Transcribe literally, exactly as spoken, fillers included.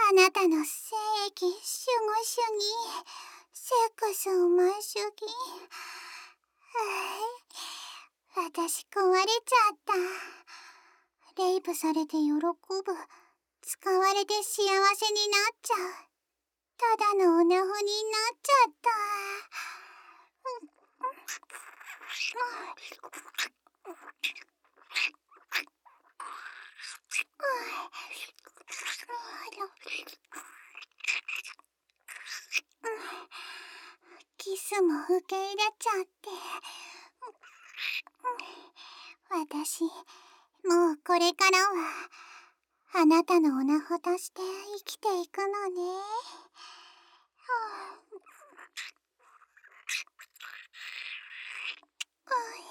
あなたの精液、守護主義、セックスうまい主義。はぁ、私壊れちゃった。レイプされて喜ぶ。使われて幸せになっちゃう。ただのオナホになっちゃった。キスも受け入れちゃって。私、もうこれからは、あなたのオナホとして生きていくのね。はあ、